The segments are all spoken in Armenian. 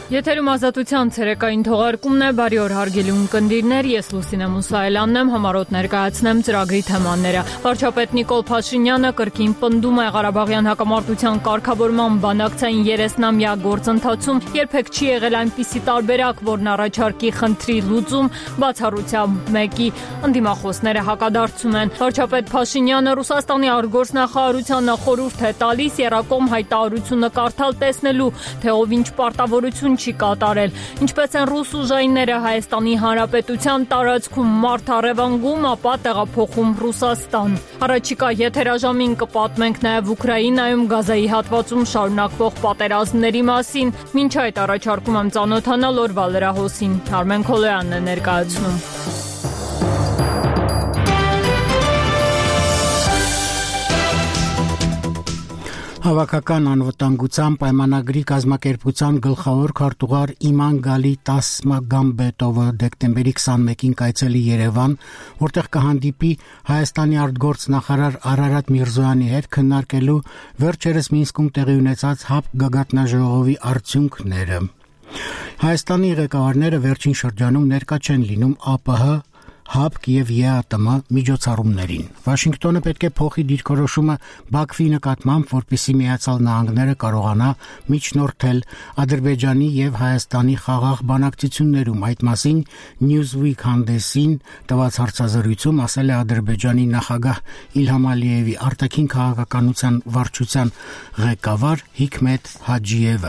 Եթերում ազատության ցերեկային թողարկումն է, բարի օր հարգելի ունկնդիրներ, ես Լուսինե Մուսայելյանն եմ, համառոտ ներկայացնեմ ծրագրի թեմաները։ Վարչապետ Նիկոլ Փաշինյանը կրկին պնդում է Ղարաբաղյան հակամարտության կարգավորման բանակցային 30-ամյա գործընթացում երբեք չի եղել այնպիսի տարբերակ, որն առաջարկի խնդրի լուծում, բացառությամբ մեկի։ Ընդդիմախոսները հակադարձում են։ Վարչապետ Փաշինյանը Ռուսաստանի արտգործնախարարությանը խորհուրդ է տալիս եռակողմ հայտարարությունը կարդալ տեսնելու, թե ով ինչ պարտավորություն չի կատարել, ինչպես են ռուս ուժայինները Հայաստանի Հանրապետության տարածքում մարդ առևանգում, ապա տեղափոխում Ռուսաստան։ Առաջիկա եթերաժամին կպատմենք նաև Ուկրաինայում Գազայի հատվածում շարունակվող պատերազմների մասին։ Մինչ այդ առաջարկում եմ ծանոթանալ օրվա լրահոսին։ Արմեն Քոլոյանն է ներկայացնում։ Հավաքական անվտանգության պայմանագրի կազմակերպության գլխավոր քարտուղար Իման Գալի Տասմագամբետովը դեկտեմբերի 21-ին կայցելի Երևան, որտեղ կհանդիպի Հայաստանի արտգործնախարար Արարատ Միրզոյանի հետ քննարկելու վերջերս Մինսկում տեղի ունեցած ՀԱՊԿ գագաթնաժողովի արդյունքները։ Հայաստանի ղեկավարները վերջին շրջանում ներկա չեն լինում ԱՊՀ ՀԱՊԿ եւ ԵԱՏՄ միջոցառումներին։ Վաշինգտոնը պետք է փոխի դիրքորոշումը Բաքվի նկատմամբ, որպեսզի Միացյալ Նահանգները կարողանա միջնորդել Ադրբեջանի եւ Հայաստանի խաղաղ բանակցություններում։ Այդ մասին Newsweek հանդեսին տված հարցազրույցում ասել է Ադրբեջանի նախագահ Իլհամ Ալիևի արտաքին քաղաքականության վարչության ղեկավար Հիկմետ Հաջիևը։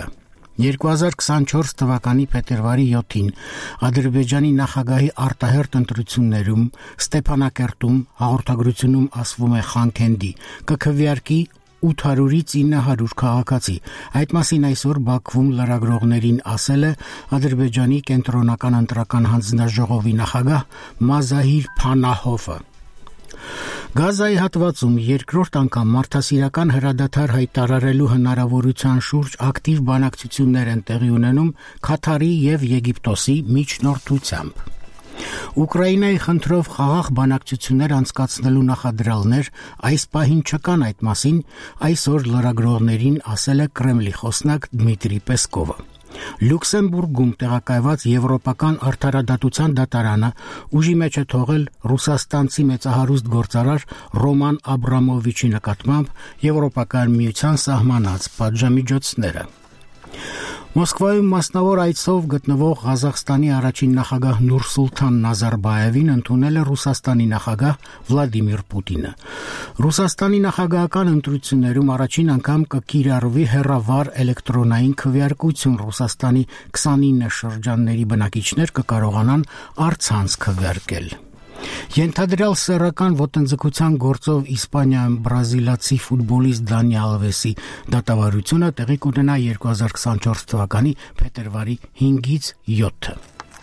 2024 թվականի փետրվարի 7-ին Ադրբեջանի նախագահի արտահերտ ընտրություններում Ստեփանակերտում հաղորդագրությունում ասվում է Խանքենդի կքվեարկի 800-ից 900 քաղաքացի։ Այդ մասին այսօր Բաքվում լրագրողներին ասել է Ադրբեջանի կենտրոնական ընտրական հանձնաժողովի նախագահ Մազահիր Փանահովը։ Գազայի հատվածում երկրորդ անգամ մարդասիրական հրադադար հայտարարելու հնարավորության շուրջ ակտիվ բանակցություններ են տեղի ունենում Քաթարի եւ Եգիպտոսի միջնորդությամբ։ Ուկրաինայի խնդրով խաղաղ բանակցություններ անցկացնելու նախադրյալներ այս պահին չկան, այդ մասին այսօր լրագրողներին ասել է Կրեմլի խոսնակ Դմիտրի Պեսկովը։ Լյուքսեմբուրգում տեղակայված Եվրոպական արդարադատության դատարանը ուժի մեջ է թողել ռուսաստանցի մեծահարուստ գործարար Ռոման Աբրամովիչի նկատմամբ Եվրոպական միության սահմանած պատժամիջոցները։ Մոսկվայում մասնավոր այցով գտնվող Ղազախստանի առաջին նախագահ Նուրսուլթան Նազարբաևին ընդունել է Ռուսաստանի նախագահ Վլադիմիր Պուտինը։ Ռուսաստանի նախագահական ընտրություններում առաջին անգամ կկիրառվի հեռավար էլեկտրոնային քվեարկություն։ Ռուսաստանի 29 շրջանների բնակիչներ կկարողանան առցանց քվեարկել։ Ենթադրյալ սեռական ոտնձգության գործով Իսպանիայում բրազիլացի ֆուտբոլիստ Դանի Ալվեսի դատավարությունը տեղի կունենա 2024 թվականի փետրվարի 5-ից 7-ը։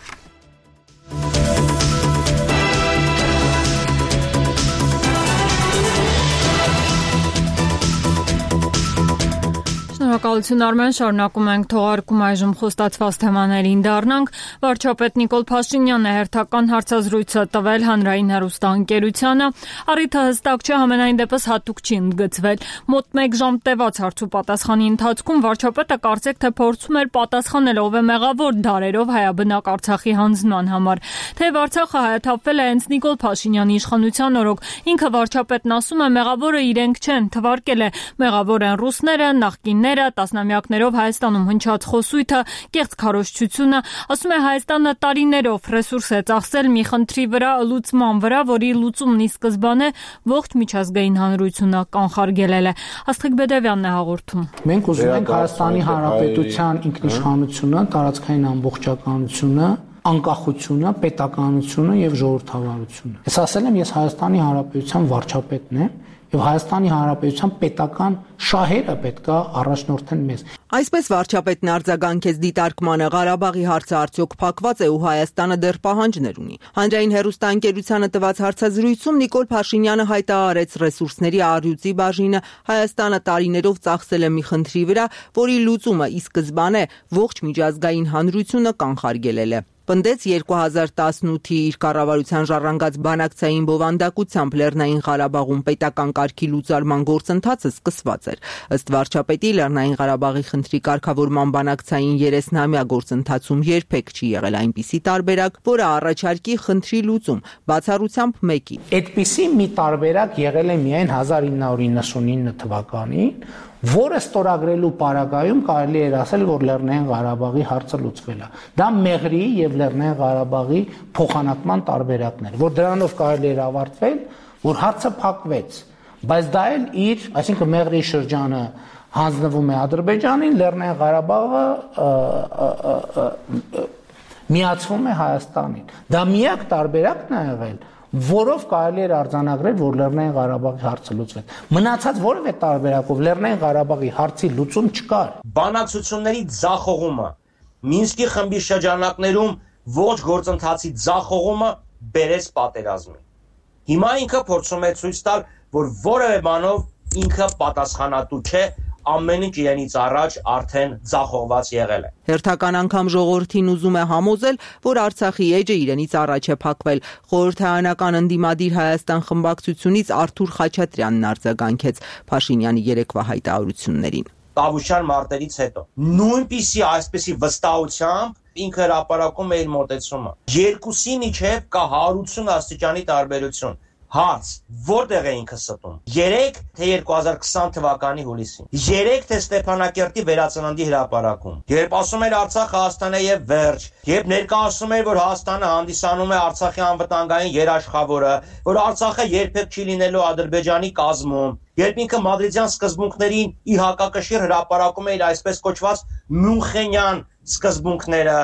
Շնորհակալություն Արմեն, շարունակում ենք թողարկում այժմ խոստացված թեմաներին դառնանք։ Վարչապետ Նիկոլ Փաշինյանը հերթական հարցազրույց է տվել հանրային հեռուստաընկերությանը։ Առիթը հստակ չէ, համենայն դեպս հատուկ չի ընդգծվել։ Մոտ 1 ժամ տևած հարցուպատասխանի ընթացքում վարչապետը կարծեք թե փորձում էր պատասխանել ով է մեղավոր դարերով հայաբնակ Արցախի հանձնման համար։ Թեև Արցախը հայաթափվել է հենց Նիկոլ Փաշինյանի իշխանության օրոք, ինքը վարչապետն ասում է մեղավորը իրենք չեն, թվարկել է մեղավոր են ռուսները, նախկինները, տասնամյակներով Հայաստանում հնչած խոսույթը, կեղծ քարոզչությունը, ասում է Հայաստանը տարիներով ռեսուրս է ծախսել մի խնդրի վրա, լուծման վրա, որի լուծումն ի սկզբանե ողջ միջազգային հանրությունը կանխարգելել է։ Աստղիկ Բեդևյանն է հաղորդում։ Մենք ուզում ենք Հայաստանի Հանրապետության ինքնիշխանությունը, տարածքային ամբողջականությունը, անկախությունը, պետականությունը եւ ժողովրդավարությունը։ Ես ասել եմ, ես Հայաստանի Հանրապետության վարչապետն եմ եւ Հայաստանի Հանրապետության պետական շահերը պետքա առաջնորդեն մեզ։ Այսպես վարչապետն արձագանքեց դիտարկմանը Ղարաբաղի հարցը արդյոք փակված է ու Հայաստանը դեռ պահանջներ ունի։ Հանրային հեռուստաընկերությանը տված հարցազրույցում Նիկոլ Փաշինյանը հայտարարեց ռեսուրսների առյուծի բաժինը Հայաստանը տարիներով ծախսել է մի խնդրի վրա, որի լուծումը ի սկզբանե ողջ միջազգային հանրությունը կանխարգելել է։ Պնդեց 2018-ի իր կառավարության ժառանգած բանակցային բովանդակությամբ Լեռնային Ղարաբաղում պետական կարգի լուծարման գործընթացը սկսված էր։ Ըստ վարչապետի, Լեռնային Ղարաբաղի խնդրի կարգավորման բանակցային 30-ամյա գործընթացում երբեք չի եղել այնպիսի տարբերակ, որը առաջարկի խնդրի լուծում, բացառությամբ մեկի։ Այդպիսի մի տարբերակ եղել է միայն 1999 թվականին, որը ստորագրելու պարագայում կարելի էր ասել, որ Լեռնային Ղարաբաղի հարցը լուծվել է։ Դա Մեղրի եւ Լեռնային Ղարաբաղի փոխանակման տարբերակն էր, որ դրանով կարելի էր ավարտվել, որ հարցը փակվեց, բայց դա էլ իր, այսինքն Մեղրի շրջանը հանձնվում է Ադրբեջանին, Լեռնային Ղարաբաղը միացվում է Հայաստանին։ Դա միակ տարբերակն է եղել, որով կարելի էր արձանագրել, որ Լեռնային Ղարաբաղի հարցը լուծվեց։ Մնացած որևէ տարբերակով Լեռնային Ղարաբաղի հարցի լուծում չկար։ Բանակցությունների ձախողումը, Մինսկի խմբի շրջանակներում ոչ գործընթացի ձախողումը բերեց պատերազմի։ Հիմա ինքը փորձում է ցույց տալ, որ որևէ բանով ինքը պատասխանատու չէ, ամեն ինչ իրենից առաջ արդեն ձախողված եղել է։ Հերթական անգամ ժողովրդին ուզում է համոզել, որ Արցախի էջը իրենից առաջ է փակվել։ Խորհրդարանական ընդդիմադիր Հայաստան խմբակցությունից Արթուր Խաչատրյանն արձագանքեց Փաշինյանի երեկվա հայտարարություններին։ Տավուշյան մարտերից հետո նույնպիսի այսպիսի վստահությամբ ինքը հրապարակում է իր մոտեցումը։ Երկուսի միջև կա 180 աստիճանի տարբերություն։ Հարց, որտեղ է ինքը ստում։ 3 թե 2020 թվականի հուլիսին։ 3 թե Ստեփանակերտի վերածննդի հրապարակում։ Երբ ասում էր Արցախը Հայաստան է եւ վերջ, երբ ներկայացնում էր, որ Հայաստանը հանդիսանում է Արցախի անվտանգային երաշխավորը, որ Արցախը երբեք չի լինելու Ադրբեջանի կազմում, երբ ինքը մադրիդյան սկզբունքներին ի հակակշիռ հրապարակում է իր այսպես կոչված Մյունխենյան սկզբունքները։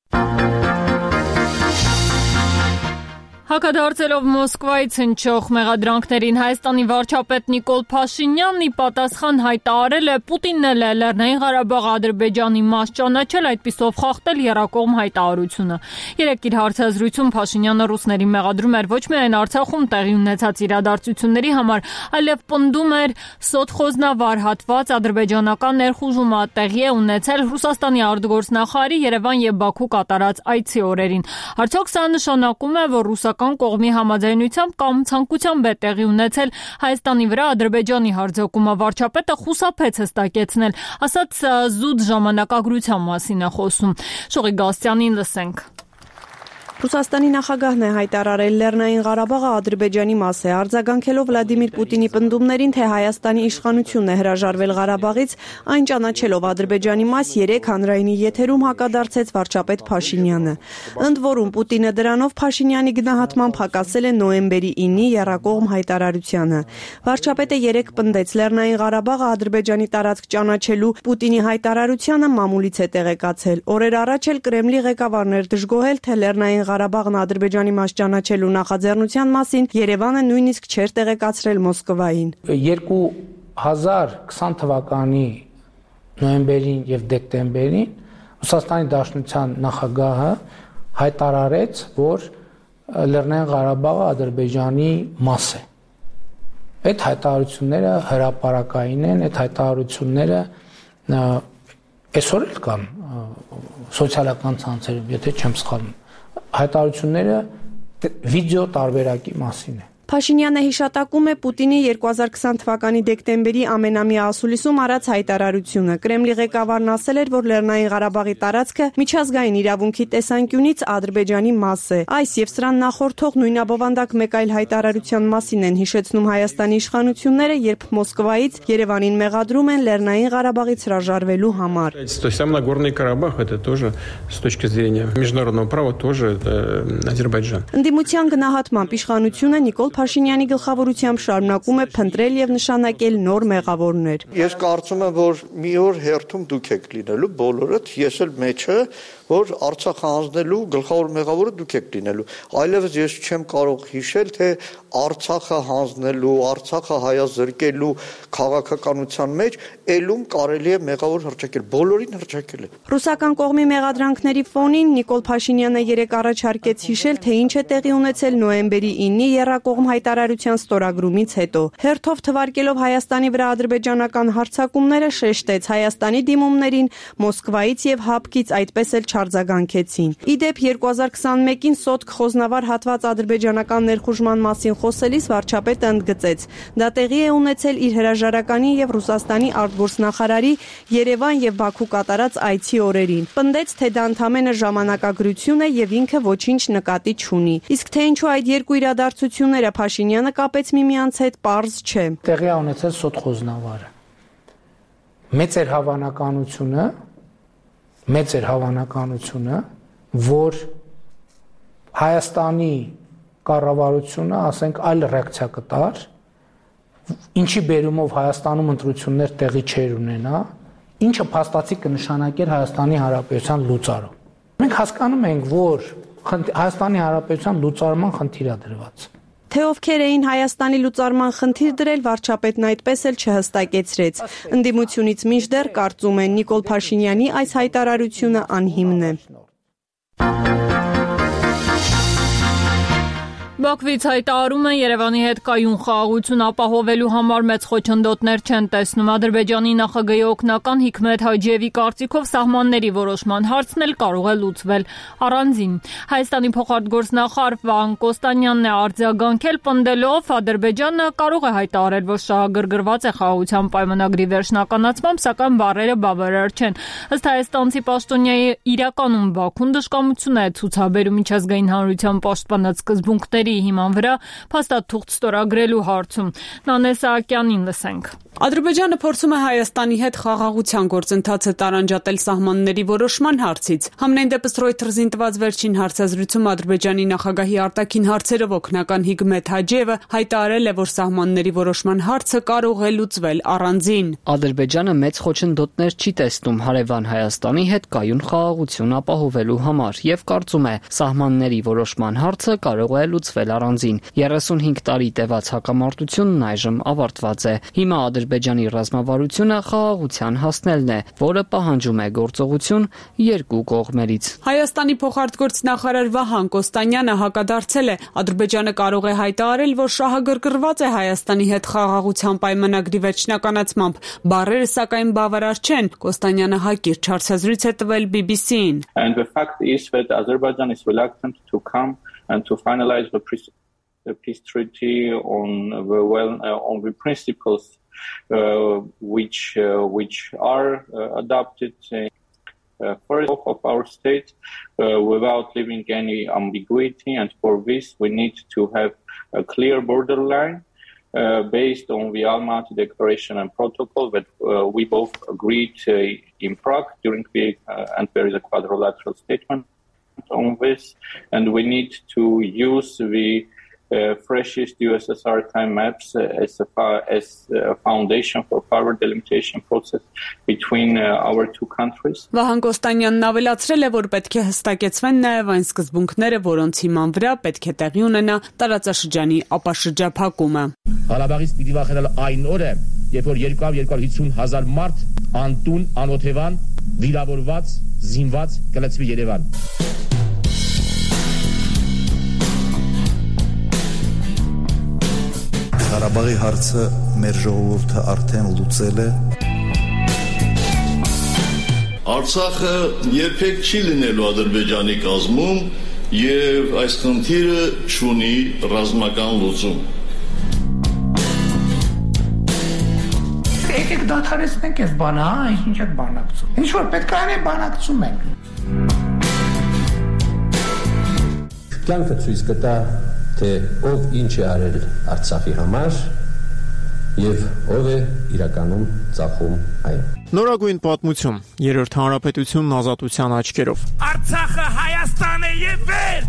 Հակադարձելով Մոսկվայից հնչող մեղադրանքներին Հայաստանի վարչապետ Նիկոլ Փաշինյանն ի պատասխան հայտարարել է Պուտինն էլ է Լեռնային Ղարաբաղը Ադրբեջանի մաս ճանաչել, այդպիսով խախտել եռակողմ հայտարարությունը։ Երեկ իր հարցազրույցում Փաշինյանը ռուսներին մեղադրում էր ոչ միայն Արցախում տեղի ունեցած իրադարձությունների համար, այլև պնդում էր սոթխոզնավար հատված ադրբեջանական ներխուժումը տեղի է ունեցել Ռուսաստանի արտգործնախարարի Երևան եւ Բաքու կատարած այցի օրերին։ Արդյոք սա նշանակում է, որ ռուսական կողմի համաձայնությամբ կամ ցանկությամբ է տեղի ունեցել Հայաստանի վրա Ադրբեջանի հարձակումը։ Վարչապետը խուսափեց հստակեցնել, ասաց զուտ ժամանակագրության մասին է խոսում։ Շողի Գասյանին լսենք։ Ռուսաստանի նախագահն է հայտարարել Լեռնային Ղարաբաղը Ադրբեջանի մաս է, արձագանքելով Վլադիմիր Պուտինի պնդումներին, թե Հայաստանի իշխանությունն է հրաժարվել Ղարաբաղից, այն ճանաչելով Ադրբեջանի մաս 3 հանրայինի եթերում հակադարձեց վարչապետ Փաշինյանը։ Ընդ որում Պուտինը դրանով Փաշինյանի գնահատմամբ հակասել է նոյեմբերի 9-ի եռակողմ հայտարարությանը։ Վարչապետը երեկ պնդեց Լեռնային Ղարաբաղը Ադրբեջանի տարածք ճանաչելու Պուտինի հայտարարությանը մամուլից է տեղեկացել։ Օրեր առաջ էլ Կրեմլի ղեկավարն էր դժգոհել, թե Լեռնային Ղարաբաղն Ադրբեջանի մաս ճանաչելու նախաձեռնության մասին Երևանը նույնիսկ չէր տեղեկացրել Մոսկվային։ 2020 թվականի նոյեմբերին եւ դեկտեմբերին Ռուսաստանի Դաշնության նախագահը հայտարարեց, որ Լեռնային Ղարաբաղը Ադրբեջանի մաս է։ Այդ հայտարարությունները հրապարակային են, այդ հայտարարությունները այսօր էլ կան սոցիալական ցանցերում, եթե չեմ սխալվում։ Հայտարարությունները վիդեո տարբերակի մասին է։ Փաշինյանը հիշատակում է Պուտինի 2020 թվականի դեկտեմբերի ամենամյա ասուլիսում արած հայտարարությունը։ Կրեմլի ղեկավարն ասել էր, որ Լեռնային Ղարաբաղի տարածքը միջազգային իրավունքի տեսանկյունից Ադրբեջանի մաս է։ Այս եւ սրան նախորդող նույնաբովանդակ մեկ այլ հայտարարության մասին են հիշեցնում Հայաստանի իշխանությունները, երբ Մոսկվայից Երևանին մեղադրում են Լեռնային Ղարաբաղից հրաժարվելու համար։ То есть сам Нагорный Карабах это тоже с точки зрения международного права тоже Ադրբեջան։ Ընդդիմության գնահատմամբ իշխանությունը Նիկոլ Փաշինյանի գլխավորությամբ շարունակում է փնտրել եւ նշանակել նոր մեղավորներ։ Ես կարծում եմ, որ մի օր հերթում դուք եք լինելու բոլորդ, ես էլ մեջը, որ Արցախ հանձնելու գլխավոր մեղավորը դուք եք լինելու։ Այլևս ես չեմ կարող հիշել, թե Արցախը հանձնելու, Արցախը հայազրկելու քաղաքականության մեջ ելում կարելի է մեղավոր հռչակել, բոլորին հռչակել է։ Ռուսական կողմի մեղադրանքների ֆոնին Նիկոլ Փաշինյանը երեկ առաջարկեց հիշել, թե ինչ է տեղի ունեցել նոյեմբերի 9-ի եռակողմ հայտարարության ստորագրումից հետո։ Հերթով թվարկելով Հայաստանի վրա ադրբեջանական հարձակումները, շեշտեց Հայաստանի դիմումներին Մոսկվայից եւ Հապկից այդպես էլ չարձագանքեցին։ Իդեպ 2021-ին Սոտք խոզնավար հատված ադրբեջանական ներխուժման մասին խոսելիս վարչապետը ընդգծեց. դա տեղի է ունեցել իր հրաժարականի եւ Ռուսաստանի արտգործնախարարի Երևան եւ Բաքու կատարած այցի օրերին։ Պնդեց, թե դա ընդամենը ժամանակագրություն է եւ ինքը ոչինչ նկատի չունի։ Իսկ թե ինչու այդ երկու իրադարձությունները Փաշինյանը կապեց միմյանց հետ, պարզ չէ։ Տեղի է ունեցել Սոտ խոզնավարը։ Մեծ էր հավանականությունը, որ Հայաստանի կառավարությունը, ասենք, այլ ռեակցիա կտար, ինչի բերումով Հայաստանում ընտրություններ տեղի չէր ունենա, ինչը փաստացի կնշանակեր Հայաստանի Հանրապետության լուծարում։ Մենք հասկանում ենք, որ Հայաստանի Հանրապետության լուծարման խնդիր է դրված։ Թե ովքեր էին Հայաստանի լուծարման խնդիր դրել, վարչապետն այդպես էլ չհստակեցրեց։ Ընդդիմությունից մինչդեռ կարծում են Նիկոլ Փաշինյանի այս հայտարարությունը անհիմն է։ Բաքվից հայտարարում են Երևանի հետ կայուն խաղաղություն ապահովելու համար մեծ խոչընդոտներ չեն տեսնում։ Ադրբեջանի նախագահի օգնական Հիկմետ Հաջիևի կարծիքով սահմանների որոշման հարցն էլ կարող է լուծվել առանձին։ Հայաստանի փոխարտգործնախարար Վահան Կոստանյանն է արձագանքել, պնդելով, Ադրբեջանը կարող է հայտարարել, որ շահագրգռված է խաղաղության պայմանագրի վերջնականացմամբ, սակայն բառերը բավարար չեն։ Ըստ հայաստանցի պաշտոնյայի, իրականում Բաքուն դժկամություն է ցուցաբերում միջազգային հանրության պաշտպանած սկզբունքների հիման վրա փաստաթուղթ ստորագրելու հարցում։ Նանե Սահակյանին լսենք։ Ադրբեջանը փորձում է Հայաստանի հետ խաղաղության գործընթացը տարանջատել սահմանների որոշման հարցից։ Համենայն դեպս Reuters-ին տված վերջին հարցազրույցում Ադրբեջանի նախագահի արտաքին հարցերով օգնական Հիկմետ Հաջիևը հայտարարել է, որ սահմանների որոշման հարցը կարող է լուծվել առանձին։ Ադրբեջանը մեծ խոչընդոտներ չի տեսնում հարևան Հայաստանի հետ կայուն խաղաղություն ապահովելու համար եւ կարծում է, սահմանների որոշման հարցը կարող է լուծվել առանձին։ 35 տարի տևած հակամարտությունն այժմ ավարտված է։ Հիմա Ադրբեջանի ռազմավարությունը խաղաղության հասնելն է, որը պահանջում է գործողություն երկու կողմերից։ Հայաստանի փոխարտգործնախարար Վահան Կոստանյանը հակադարձել է, Ադրբեջանը կարող է հայտարարել, որ շահագրգռված է Հայաստանի հետ խաղաղության պայմանագրի վերջնականացմամբ, բառերը սակայն բավարար չեն։ Կոստանյանը հակիրճ հարցազրույց է տվել BBC-ին։ And the fact is that Azerbaijan is reluctant to come and to finalize the peace treaty on the principles which are adopted first of our state without leaving any ambiguity, and for this we need to have a clear borderline based on the Almaty Declaration and Protocol that we both agreed in Prague during and there is a quadrilateral statement on this, and we need to use the freshest USSR time maps as a foundation for further delimitation process between our two countries. Վահան Կոստանյանն ավելացրել է, որ պետք է հստակեցվեն նաև այն սկզբունքները, որոնց հիման վրա պետք է տեղի ունենա տարածաշրջանի ապաշրջափակումը։ Ղարաբաղից պիտի վախենալ այն օրը, երբ որ 250,000 մարդ անտուն, անօթևան, վիրավորված, զինված կլցվի Երևան։ Ղարաբաղի հարցը մեր ժողովուրդը արդեն լուծել է։ Արցախը երբեք չի լինելու Ադրբեջանի կազմում եւ այս խնդիրը չունի ռազմական լուծում։ Եկեք դադարեցնենք այս բանը, ինչ եք բանակցում։ Ինչ որ պետք է անենք, բանակցում ենք։ Կյանքը ցույց կտա, թե ով ինչ է արել Արցախի համար եւ ով է իրականում ծախում այն։ Նորագույն պատմություն, Երրորդ հանրապետությունն ազատության աչքերով։ Արցախը Հայաստան է եւ վերջ։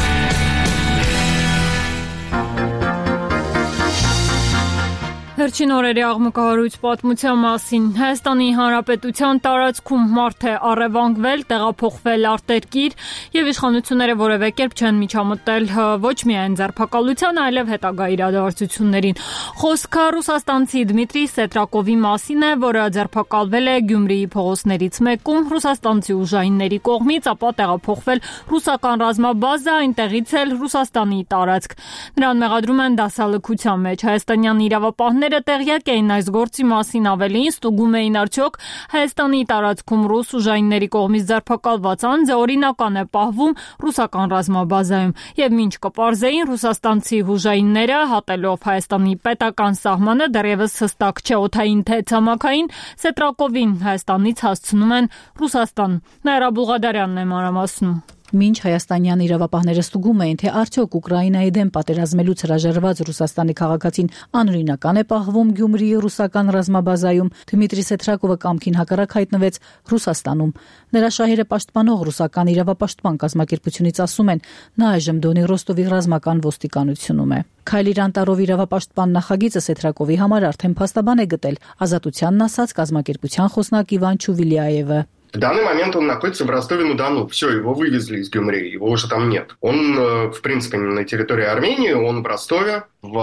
Վերջին օրերի աղմկահարույց պատմության մասին Հայաստանի Հանրապետության տարածքում մարդ է առևանգվել, տեղափոխվել արտերկիր եւ իշխանությունները որևէ կերպ չեն միջամտել ոչ միայն ձերբակալության, այլև հետագա իրադարձություններին։ Խոսքը ռուսաստանցի Դմիտրի Սետրակովի մասին է, որը ձերբակալվել է Գյումրիի փողոցներից մեկում ռուսաստանցի ուժայինների կողմից, ապա տեղափոխվել ռուսական ռազմաբազա, այնտեղից էլ Ռուսաստանի տարածք։ Նրան մեղադրում են դասալքության մեջ։ Հայաստանյան իրավապահները Զինվորները տեղյակ էին այս գործի մասին, ավելին ստուգում էին արդյոք Հայաստանի տարածքում ռուս ուժայինների կողմից ձերբակալված անձը օրինական է պահվում ռուսական ռազմաբազայում, եւ մինչ կպարզեին ռուսաստանցի ուժայինները հատելով Հայաստանի պետական սահմանը դեռևս հստակ չէ օդային թե ցամաքային Սետրակովին Հայաստանից հասցնում են Ռուսաստան։ Նաիրա Բուլղադարյանն է մանրամասնում։ Մինչ հայաստանյան իրավապահները ստուգում էին, թե արդյոք Ուկրաինայի դեմ պատերազմելուց հրաժարված Ռուսաստանի քաղաքացին անօրինական է պահվում Գյումրիի ռուսական ռազմաբազայում, Դմիտրի Սեթրակովը կամքին հակառակ հայտնվեց Ռուսաստանում։ Նրա շահերը պաշտպանող ռուսական իրավապաշտպան կազմակերպությունից ասում են, նա այժմ Դոնի Ռոստովի ռազմական ոստիկանությունում է։ Քայլիր Անտարով իրավապաշտպան նախագիծը Սեթրակովի համար արդեն փաստաբան է գտել, Ազատությանն ասաց կազմակերպության խոսնակ Իվան Չուվիլիաևը։ В данный момент он находится в Ростове-на-Дону. Все, его вывезли из Гюмри, его уже там нет. Он, в принципе, на территории Армении, он в Ростове,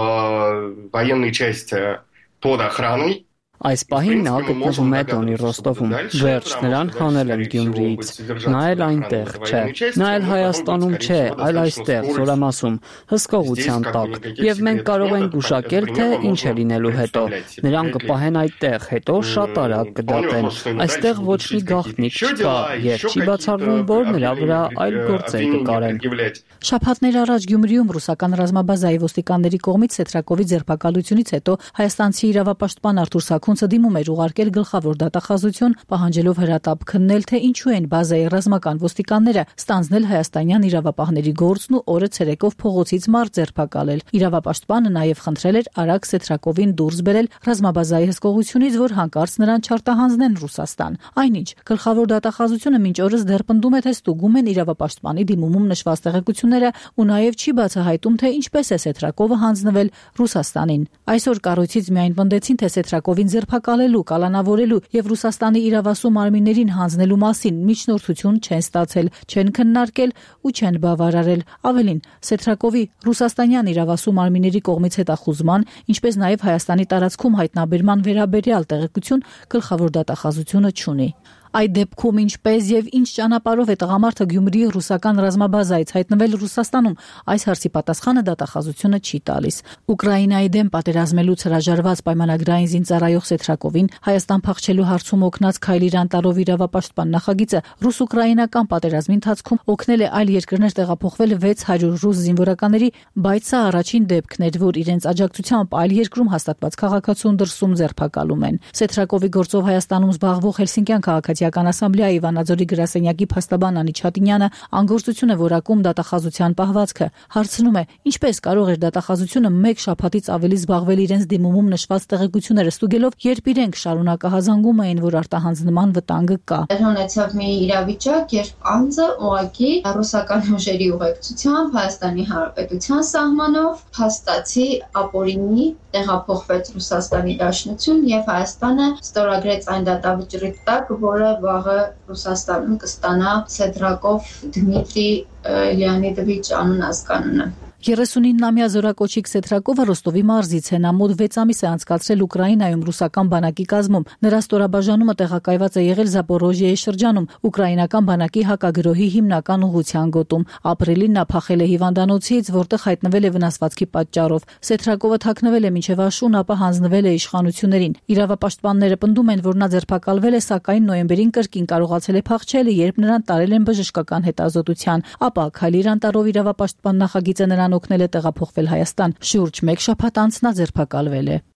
в военной части под охраной. Այս պահին նա գտնվում է Դոնի Ռոստովում։ Վերջ նրան հանել են Գյումրիից։ Նա էլ այնտեղ չէ։ Նա էլ Հայաստանում չէ, այլ այստեղ, Զորամասում, հսկողության տակ։ Եվ մենք կարող ենք գուշակել, թե ինչ է լինելու հետո։ Նրան կպահեն այդտեղ, հետո շատ արագ կդատեն։ Այստեղ ոչ մի գաղտնիք չկա, եւ չի բացառվում, որ նրա վրա այլ գործեր կկարեն։ Շաբաթներ առաջ Գյումրիում ռուսական ռազմաբազայի ոստիկանների կողմից Սեթրակովի ձերբակալությունից հետո հայաստանցի իրավապաշտպան Արթուր Սաքունցը դիմում էր ուղարկել գլխավոր դատախազություն, պահանջելով հրատապ քննել, թե ինչու են բազայի ռազմական ոստիկանները ստանձնել հայաստանյան իրավապահների գործն ու օրը ցերեկով փողոցից մարդ ձերբակալել։ Իրավապաշտպանը նաև խնդրել էր արագ Սեթրակովին դուրս բերել ռազմաբազայի հսկողությունից, որ հանկարծ նրան չարտահանձնեն Ռուսաստան։ Այնինչ, գլխավոր դատախազությունը մինչ օրս դեռ պնդում է, թե ստուգում են իրավապաշտպանի դիմումում նշված տեղեկությունները ու նաև չի բացահայտում, թե ինչպես է Սեթրակովը հանձնվել Ռուսաստանին։ Այսօր կառույցից միայն պնդեցին, թե Սեթրակովին ձերբակալելու, կալանավորելու եւ Ռուսաստանի իրավասու մարմիններին հանձնելու մասին միջնորդություն չեն ստացել, չեն քննարկել ու չեն բավարարել։ Ավելին, Սեթրակովի ռուսաստանյան իրավասու մարմինների կողմից հետախուզման, ինչպես նաև Հայաստանի տարածքում հայտնաբերման վերաբերյալ տեղեկություն գլխավոր դատախազությունը չունի։ Այդ դեպքում ինչպես եւ ինչ ճանապարհով է տղամարդը Գյումրիի ռուսական ռազմաբազայից հայտնվել Ռուսաստանում, այս հարցի պատասխանը դատախազությունը չի տալիս։ Ուկրաինայի դեմ պատերազմելուց հրաժարված պայմանագրային զինծառայող Սեթրակովին Հայաստան փախչելու հարցում օգնած Քայլիր Անտարով իրավապաշտպան նախագիծը ռուս-ուկրաինական պատերազմի ընթացքում օգնել է այլ երկրներ տեղափոխվել 600 ռուս զինվորականների, բայց սա առաջին դեպքն էր, որ իրենց աջակցությամբ այլ երկրում հաստատված քաղաքացուն դրսում ձերբակալում են։ Սեթրակովի գործով Հայաստանում զբաղվող Հելսինկյան քաղաքացիական ասամբլեայի Վանաձորի գրասենյակի փաստաբան Անի Չատինյանը անգործություն է որակում դատախազության պահվածքը։ Հարցնում է, ինչպես կարող էր դատախազությունը մեկ շաբաթից ավելի զբաղվել իրենց դիմումում նշված տեղեկությունները ստուգելով, երբ իրենք շարունակահազանգում էին, որ արտահանձնման վտանգը կա։ Ունեցավ մի իրավիճակ, երբ անձը ուղղակի ռուսական ուժերի ուղեկցությամբ Հայաստանի Հանրապետության սահմանով փաստացի ապօրինի տեղափոխվեց Ռուսաստանի Դաշնություն եւ Հայաստանը ստորագրեց այն դատավճռի տակ, որը վաղը Ռուսաստանում կստանա Սեթրակով Դմիտրի Լեոնիդովիչ անուն ազգանունը։ 39-ամյա զորակոչիկ Սեթրակովը Ռոստովի մարզից է, նա մոտ 6 ամիս է անցկացրել Ուկրաինայում ռուսական բանակի կազմում։ Նրա ստորաբաժանումը տեղակայված է եղել Զապորոժիայի շրջանում, ուկրաինական բանակի հակագրոհի հիմնական ուղղության գոտում։ Ապրիլին նա փախել է հիվանդանոցից, որտեղ հայտնվել է վնասվածքի պատճառով։ Սեթրակովը թաքնվել է մինչև աշուն, ապա հանձնվել է իշխանություններին։ Իրավապաշտպանները պնդում են, որ նա ձերբակալվել է, սակայն նոյեմբերին կրկին կարողացել է փախչել, երբ նրան տարել են բժշկական հետազոտության։ Ապա Քայլիր Անտարով իրավապաշտպան նախագիծը նրան օգնել է տեղափոխվել Հայաստան։ Շուրջ 1 շաբաթ անց նա ձերբակալվել է։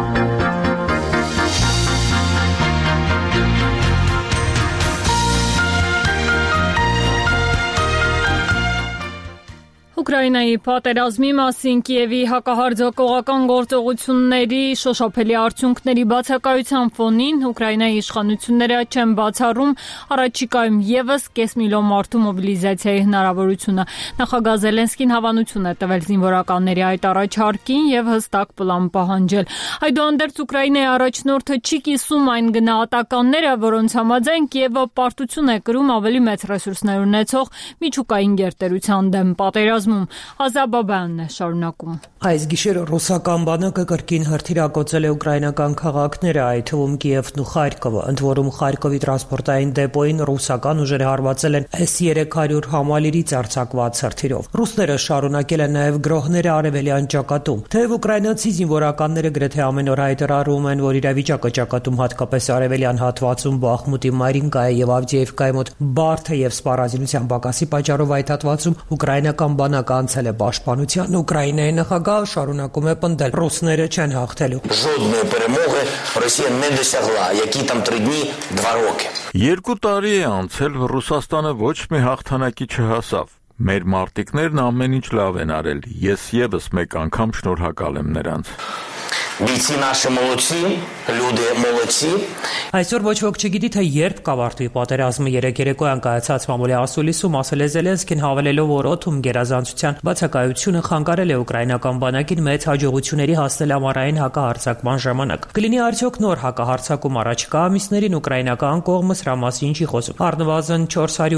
Ուկրաինայի պատերազմի մասին Կիևի հակահարձակողական գործողությունների շոշափելի արդյունքների բացակայության ֆոնին Ուկրաինայի իշխանությունները չեն բացառում առաջիկայում եւս կես միլիոն մարդու մոբիլիզացիայի հնարավորությունը։ Նախագահ Զելենսկին հավանություն է տվել զինվորականների այդ առաջարկին եւ հստակ պլան պահանջել։ Այդուհանդերձ Ուկրաինայի առաջնորդը չի կիսում այն գնահատականները, որոնց համաձայն Կիևը պարտություն է կրում ավելի մեծ ռեսուրսներ ունեցող միջուկային գերտերության դեմ պատերազմում։ դիմում։ Ազաբաբյանն է շարունակում։ Այս գիշեր ռուսական բանակը կրկին հրթիռակոծել է ուկրաինական քաղաքները, այդ թվում Կիևն ու Խարկովը, ընդ որում Խարկովի տրանսպորտային դեպոյին ռուսական ուժերը հարվածել են S-300 համալիրից արձակված հրթիռով։ Ռուսները շարունակել են նաև գրոհները արևելյան ճակատում։ Թեև ուկրաինացի զինվորականները գրեթե ամեն օր հայտարարում են, որ իրավիճակը ճակատում հատկապես արևելյան հատվածում Բախմուտի Մարինկայի եւ Ավդիևկայի մոտ բարդ է եւ սպառազինության պակասի պատճառով այդ հատվածում ուկրաինական բանակը անցել է պաշտպանության։ Ուկրաինայի նախագահը շարունակում է պնդել. ռուսները չեն հաղթելու։ Жодної перемоги Росія не досягла, які там 3 дні, 2 роки. 2 տարի է анցել, Ռուսաստանը ոչ մի հաղթանակի չհասավ։ Մեր մարտիկներն ամեն ինչ լավ են արել։ Ես եւս մեկ անգամ շնորհակալ եմ նրանց։ Бійці наші молодці, люди молодці. Այսօր ոչ ոք չգիտի, թե երբ կավարտվի պատերազմը։ Երեկ երեկոյան կայացած մամուլի ասուլիսում ասել է Զելենսկին, հավելելով, որ օդում գերազանցության բացակայությունը խանգարել է ուկրաինական բանակին մեծ հաջողությունների հասնել ամառային հակահարձակման ժամանակ։ Կլինի արդյոք նոր հակահարձակում առաջիկա ամիսներին ուկրաինական կողմը սրա մասին չի խոսում։ Առնվազն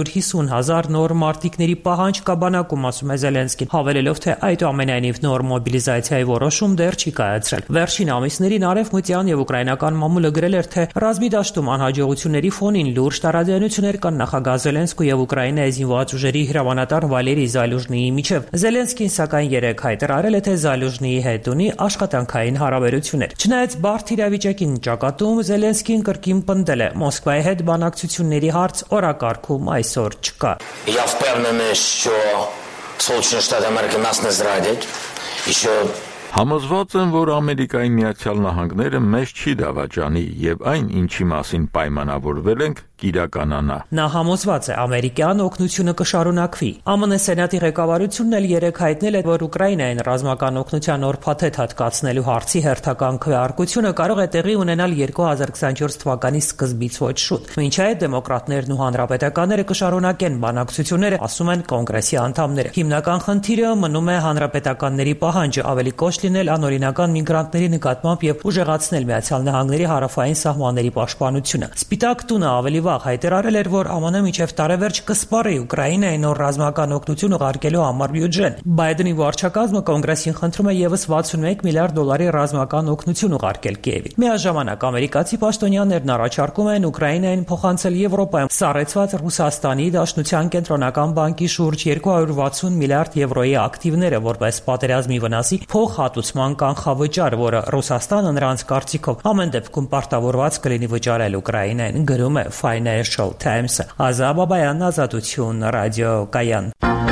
450,000 նոր մարտիկների պահանջ կա բանակում, ասում է Զելենսկին, հավելելով, թե այդուամենայնիվ նոր մոբիլիզացիայի որոշում դեռ չի կայացրել։ Վերջին ամիսներին արևմտյան եւ ուկրաինական մամուլը գրել էր, թե ռազմի դաշտում անհաջողությունների ֆոնին լուրջ տարաձայնություններ կան նախագահ Զելենսկու եւ Ուկրաինայի զինված ուժերի հրամանատար Վալերի Զալյուժնիի միջև։ Զելենսկին սակայն երեկ հայտարարել է, թե Զալյուժնիի հետ ունի աշխատանքային հարաբերություններ։ Չնայած բարդ իրավիճակին ճակատում Զելենսկին կրկին պնդել է. Մոսկվայի հետ բանակցությունների հարց օրակարգում այսօր չկա։ Я впевнений, що Сполучені Штати Америки нас не зрадять і що Համոզված եմ, որ Ամերիկայի Միացյալ Նահանգները մեզ չի դավաճանի եւ այն, ինչի մասին պայմանավորվել ենք, կիրականանա։ Նա համոզված է, ամերիկյան օգնությունը կշարունակվի։ ԱՄՆ սենատի ղեկավարությունն էլ երեկ հայտնել է, որ Ուկրաինային ռազմական օգնության նոր փաթեթ հատկացնելու հարցի հերթական քվեարկությունը կարող է տեղի ունենալ 2024 թվականի սկզբից ոչ շուտ։ Մինչ այդ դեմոկրատներն ու հանրապետականները կշարունակեն բանակցությունները, ասում են կոնգրեսի անդամները։ Հիմնական խնդիրը մնում է հանրապետականների պահանջը ավելի կոշտ լինել անօրինական միգրանտների նկատմամբ եւ ուժեղացնել Միացյալ Նահանգների հարավային սահմանների պաշտպանությունը։ Սպիտակ տունը ավելի վաղ հայտարարել էր, որ ԱՄՆ միջև տարեվերջ կսպառի Ուկրաինայի նոր ռազմական օգնություն ուղարկելու համար բյուջեն։ Բայդենի վարչակազմը կոնգրեսին խնդրում է եւս 61 միլիարդ դոլարի ռազմական օգնություն ուղարկել Կիևին։ Միաժամանակ ամերիկացի պաշտոնյաներն առաջարկում են Ուկրաինային փոխանցել Եվրոպայում սառեցված Ռուսաստանի Դաշնության կենտրոնական բանկի շուրջ 260 միլիարդ եվրոյի ակտիվները, որպես պատերազմի վնասի փոխհատուցման կանխավճար, որը Ռուսաստանը նրանց կարծիքով ամեն դեպքում պարտավորված կլինի վճարել Ուկրաինային, գրում է Financial Times-ը։ Ազաբաբյան, Ազատություն, ռադիո կայան։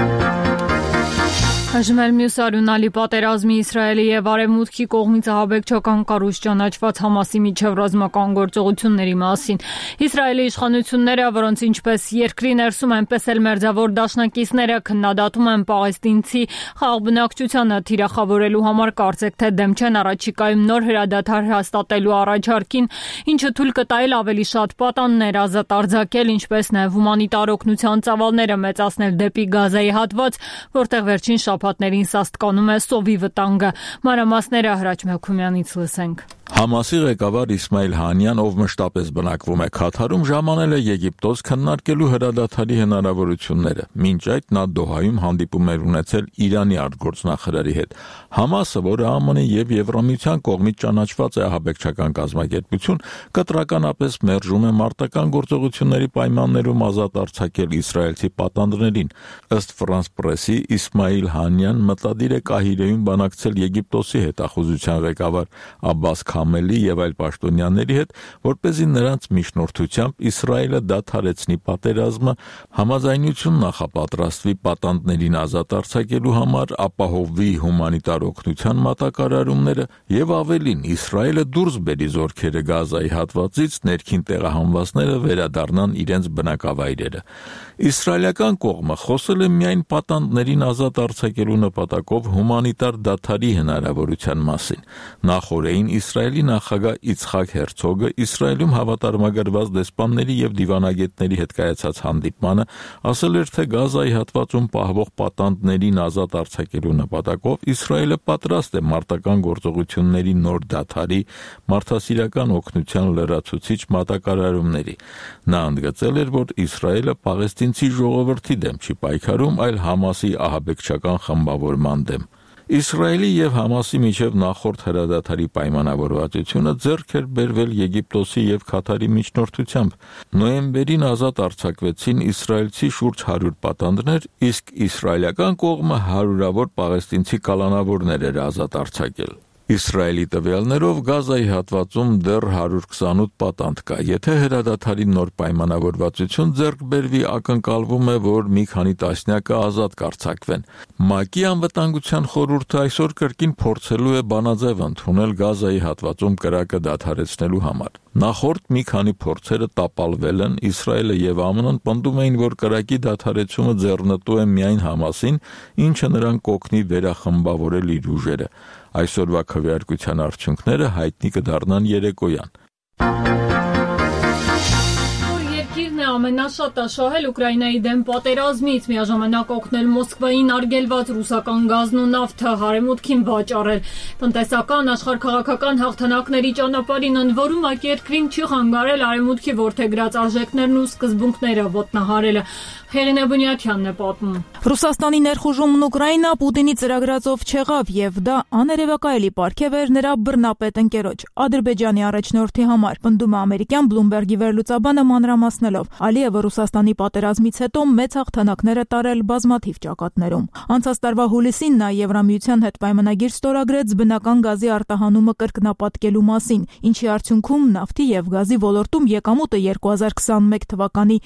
Այժմ մյուս արյունալի պատերազմի Իսրայելի եւ Արևմուտքի կողմից ահաբեկչական կառույց ճանաչված Համասի միջև ռազմական գործողությունների մասին։ Իսրայելի իշխանությունները, որոնց ինչպես երկրի ներսում, այնպես էլ մերձավոր դաշնակիցները քննադատում են պաղեստինցի խաղաղ բնակչությանը թիրախավորելու համար, կարծեք թե դեմ չեն առաջիկայում նոր հրադադար հաստատելու առաջարկին, ինչը թույլ կտա ավելի շատ պատաններ ազատ արձակել, ինչպես նաեւ հումանիտար օգնության ծավալները մեծացնել դեպի Գազայի հատված, որտեղ վերջին շաբաթներին սաստկանում է սովի վտանգը։ Մանրամասները Հրաչ Մեքումյանից լսենք։ Համասի ղեկավար Իսմայիլ Հանյան, ով մշտապես բնակվում է Քաթարում, ժամանել է Եգիպտոս քննարկելու հրադադարի հնարավորությունները։ Մինչ այդ նա Դոհայում հանդիպում էր ունեցել Իրանի արտգործնախարարի հետ։ Համասը, որը ԱՄՆ-ի եւ Եվրամիության կողմից ճանաչված է ահաբեկչական կազմակերպություն, կտրականապես մերժում է մարտական գործողությունների պայմաններում ազատ արձակել իսրայելցի պատանդներին։ Ըստ Ֆրանս Պրեսի, Իսմայիլ Հանյան մտադիր է Կահիրեում բանակցել Եգիպտոսի հետախուզության ղեկավար Աբբաս Քամելի եւ այլ պաշտոնյաների հետ, որպեսզի նրանց միջնորդությամբ Իսրայելը դադարեցնի պատերազմը, համաձայնություն նախապատրաստվի պատանդներին ազատ արձակելու համար, ապահովվի հումանիտար օգնության մատակարարումները եւ ավելին, Իսրայելը դուրս բերի զորքերը Գազայի հատվածից, ներքին տեղահանվածները վերադառնան իրենց բնակավայրերը։ Իսրայելական կողմը խոսել է միայն պատանդներին ազատ արձակելու նպատակով հումանիտար դադարի հնարավորության մասին։ Նախորդին Իսրայելի նախագահ Իցխակ Հերցոգը Իսրայելում հավատարմագրված դեսպանների եւ դիվանագետների հետ կայացած հանդիպմանը ասել էր, թե Գազայի հատվածում պահվող պատանդներին ազատ արձակելու նպատակով Իսրայելը պատրաստ է մարտական գործողությունների նոր դադարի, մարդասիրական օգնության լրացուցիչ մատակարարումների։ Նա ընդգծել էր, որ Իսրայելը պաղեստինցի ժողովրդի դեմ չի պայքարում, այլ Համասի ահաբեկչական վերախմբավորման դեմ։ Իսրայելի եւ Համասի միջև նախորդ հրադադարի պայմանավորվածությունը ձեռք էր բերվել Եգիպտոսի եւ Քաթարի միջնորդությամբ։ Նոյեմբերին ազատ արձակվեցին իսրայելցի շուրջ 100 պատանդներ, իսկ իսրայելական կողմը հարյուրավոր պաղեստինցի կալանավորներ էր ազատ արձակել։ Իսրայելի տվյալներով Գազայի հատվածում դեռ 128 պատանդ կա։ Եթե հրադադարի նոր պայմանավորվածություն ձեռք բերվի, ակնկալվում է, որ մի քանի տասնյակը ազատ կարձակվեն։ ՄԱԿ-ի անվտանգության խորհուրդը այսօր կրկին փորձելու է բանաձև ընդունել Գազայի հատվածում կրակը դադարեցնելու համար։ Նախորդ մի քանի փորձերը տապալվել են, Իսրայելը եւ ԱՄՆ-ն պնդում էին, որ կրակի դադարեցումը ձեռնտու է միայն Համասին, ինչը նրան կօգնի վերախմբավորել իր ուժերը։ Այսօրվա քվեարկության արդյունքները հայտնի կդառնան երեկոյան։ Երկիրն է ամենաշատը շահել Ուկրաինայի դեմ պատերազմից, միաժամանակ օգնել Մոսկվային արգելված ռուսական գազն ու նավթը, հարեմուտքին վաճառել։ Տնտեսական աշխարհքաղաքական հաղթանակների ճանապարհին ընդ որում այդ երկրին չի խանգարել արևմուտքի որդեգրած արժեքներն ու սկզբունքները ոտնահարելը։ Հեղինե Բունյաթյանն է պատմում։ Ռուսաստանի ներխուժումն Ուկրաինա Պուտինի ծրագրածով չեղավ եւ դա աներևակայելի պարգև էր նրա բռնապետ ընկերոջ Ադրբեջանի առաջնորդի համար, պնդում է ամերիկյան Bloomberg-ի վերլուծաբանը մանրամասնելով։ Ալիևը Ռուսաստանի պատերազմից հետո մեծ հաղթանակներ է տարել բազմաթիվ ճակատներում։ Անցած տարվա հուլիսին նա Եվրամիության հետ պայմանագիր ստորագրեց բնական գազի արտահանումը կրկնապատկելու մասին, ինչի արդյունքում նավթի եւ գազի ոլորտում եկամուտը 2021 թվականի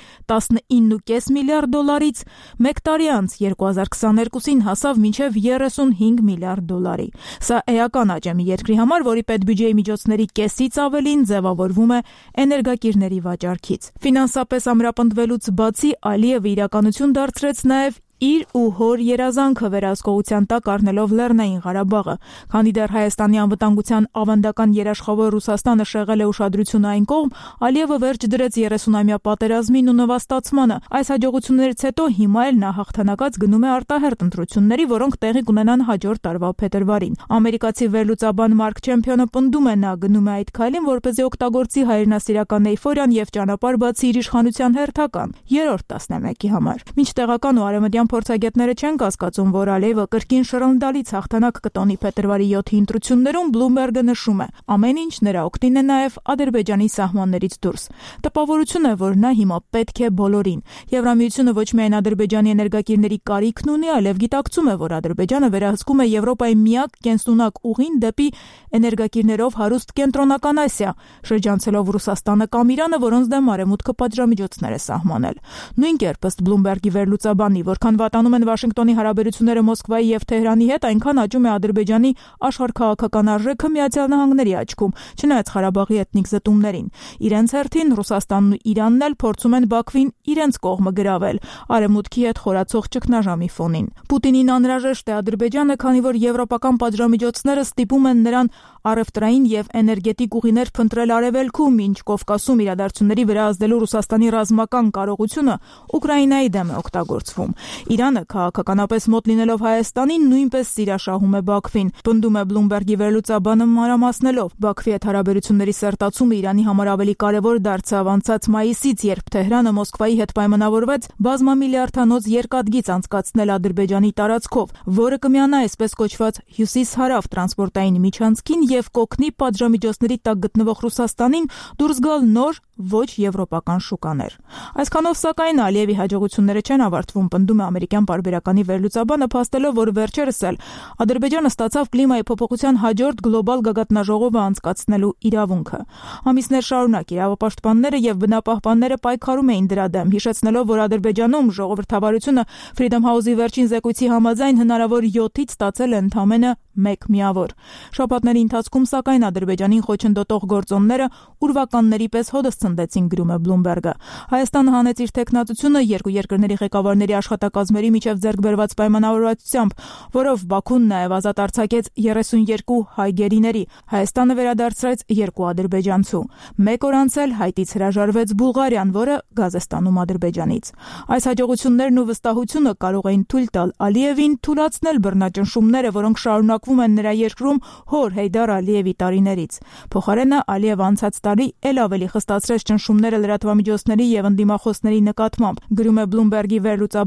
19.5 միլիարդ դոլարից մեկ տարի անց 2022-ին հասավ մինչև 35 միլիարդ դոլարի։ Սա էական աճ է մի երկրի համար, որի պետբյուջեի միջոցների կեսից ավելին ձևավորվում է էներգակիրների վաճառքից։ Ֆինանսապես ամրապնդվելուց բացի Ալիևը իրականություն դարձրեց նաև իր ու հոր երազանքը վերահսկողության տակ առնելով Լեռնային Ղարաբաղը։ Քանի դեռ Հայաստանի անվտանգության ավանդական երաշխավոր Ռուսաստանը շեղել է ուշադրությունը այն կողմ, Ալիևը վերջ դրեց 30-ամյա պատերազմին ու նվաստացմանը։ Այս հաջողություններից հետո հիմա էլ նա հաղթանակած գնում է արտահերտ ընտրությունների, որոնք տեղի կունենան հաջորդ տարվա փետրվարին։ Ամերիկացի վերլուծաբան Մարկ Չեմփիոնը պնդում է, նա գնում է այդ քայլին, որպեսզի օգտագործի հայրենասիրական էյֆորիան եւ ճանապարհ բացի իր իշխանության հերթական երրորդ տասնամյակի համար։ Մինչ տեղական ու արևմտյան փորձագետները չեն կասկածում, որ Ալիևը կրկին շռնդալից հաղթանակ կտոնի փետրվարի 7-ի ընտրություններում, Bloomberg-ը նշում է. ամեն ինչ նրա օգտին է նաև Ադրբեջանի սահմաններից դուրս։ Տպավորություն է, որ նա հիմա պետք է բոլորին։ Եվրամիությունը ոչ միայն Ադրբեջանի էներգակիրների կարիքն ունի, այլև գիտակցում է, որ Ադրբեջանը վերահսկում է Եվրոպայի միակ կենսունակ ուղին դեպի էներգակիրներով հարուստ Կենտրոնական Ասիա, շրջանցելով Ռուսաստանը կամ Իրանը, որոնց դեմ արևմուտքը պատժամիջոցներ է սահմանել։ Նույն կերպ ըստ Bloomberg-ի վերլուծաբանի, որքան վատանում են Վաշինգտոնի հարաբերությունները Մոսկվայի եւ Թեհրանի հետ, այնքան աճում է Ադրբեջանի աշխարհքաղաքական արժեքը Միացյալ Նահանգների աչքում, չնայած Ղարաբաղի էթնիկ զտումներին։ Իրենց հերթին Ռուսաստանն ու Իրանն էլ փորձում են Բաքվին իրենց կողմը գրավել արևմուտքի հետ խորացող ճգնաժամի ֆոնին։ Պուտինին անհրաժեշտ է Ադրբեջանը, քանի որ եվրոպական պատժամիջոցները ստիպում են նրան առևտրային եւ էներգետիկ ուղիներ փնտրել արևելքում, ինչ Կովկասում իրադարձությունների վերահսկելու Ռուսաստանի ռազմական կարողությունը Ուկրաինայի դեմ է օգտագործվում։ Իրանը քաղաքականապես մոտ լինելով Հայաստանին նույնպես սիրաշահում է Բաքվին, պնդում է Bloomberg-ի վերլուծաբանը մանրամասնելով։ Բաքվի հետ հարաբերությունների սերտացումը Իրանի համար ավելի կարևոր դարձավ անցած մայիսից, երբ Թեհրանը Մոսկվայի հետ պայմանավորվեց բազմամիլիարդանոց երկաթգիծ անցկացնել Ադրբեջանի տարածքով, որը կմիանա այսպես կոչված հյուսիս-հարավ տրանսպորտային միջանցքին եւ կօգնի պատժամիջոցների տակ գտնվող Ռուսաստանին դուրս գալ նոր ոչ եվրոպական շուկաներ։ Այսքանով սակայն Ալիևի հաջողությունները չեն ավարտվում, պնդում է ամերիկյան պարբերականի վերլուծաբանը, փաստելով, որ վերջերս էլ Ադրբեջանը ստացավ կլիմայի փոփոխության հաջորդ գլոբալ գագաթնաժողովը անցկացնելու իրավունքը։ Ամիսներ շարունակ իրավապաշտպանները եւ բնապահպանները պայքարում էին դրա դեմ, հիշեցնելով, որ Ադրբեջանում ժողովրդավարությունը Freedom House-ի վերջին զեկույցի համաձայն հնարավոր 7-ից ստացել է ընդամենը 1 միավոր։ Շաբաթների ընթացքում սակայն Ադրբեջանին խոչընդոտող գործոնները ուրվականների պես հոդս ցնդեցին, գրում է Bloomberg-ը։ Հայաստանը հանեց իր տեխնացությունը երկու երկրների ղեկավարների աշխատակազմերի միջև ձեռք բերված պայմանավորվածությամբ, որով Բաքուն նաև ազատ արձակեց 32 հայ գերիների։ Հայաստանը վերադարձրեց 2 ադրբեջանցու։ Մեկ օր անց էլ Հայտից հրաժարվեց Բուլղարիան, որը գազ է ստանում Ադրբեջանից։ Այս հաջողություններն ու վստահությունը կարող էին թույլ տալ Ալիևին թուլացնել բռնաճնշումները, որոնք շարունակվում են նրա երկրում հոր Հեյդար Ալիևի տարիներից։ Փոխարենը Ալիևը անցած տարի էլ ավելի խստացրեց ճնշումները լրատվամիջոցների եւ ընդդիմախոսների նկատմամբ, գրում է Bloomberg-ի վերլուծաբանը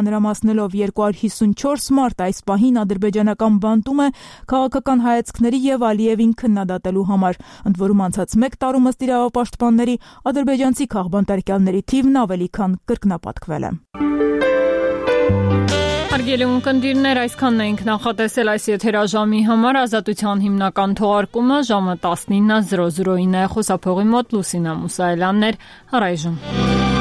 մանրամասնելով 254 մարտ այս պահին ադրբեջանական բանտում է քաղաքական հայացքների եւ Ալիևին քննադատելու համար։ Ընդ որում անցած 1 տարում ըստ իրավապաշտպանների ադրբեջանցի քաղբանտարկյալների թիվն ավելի քան կրկնապատկվել է։ Հարգելի ունկնդիրներ, այսքանն էինք նախատեսել այս եթերաժամի համար։ Ազատության հիմնական թողարկումը ժամը 19:00-ին է։ Խոսափողի մոտ Լուսինա Մուսայելյանն էր։ Առայժմ